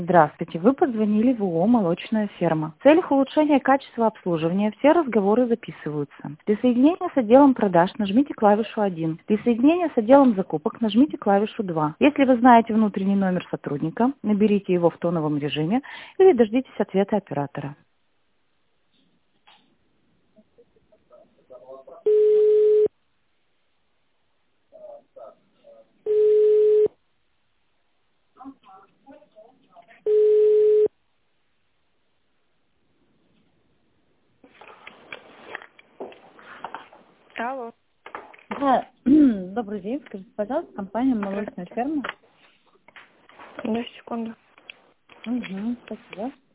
Здравствуйте, вы позвонили в ООО «Молочная ферма». В целях улучшения качества обслуживания все разговоры записываются. Для соединения с отделом продаж нажмите клавишу 1. Для соединения с отделом закупок нажмите клавишу 2. Если вы знаете внутренний номер сотрудника, наберите его в тоновом режиме или дождитесь ответа оператора. Алло. Да, добрый день, скажите, пожалуйста, компания «Молочная ферма». Да, секунду. Угу, спасибо.